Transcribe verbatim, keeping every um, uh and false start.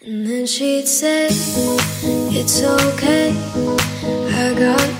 And then she'd say, it's okay, I got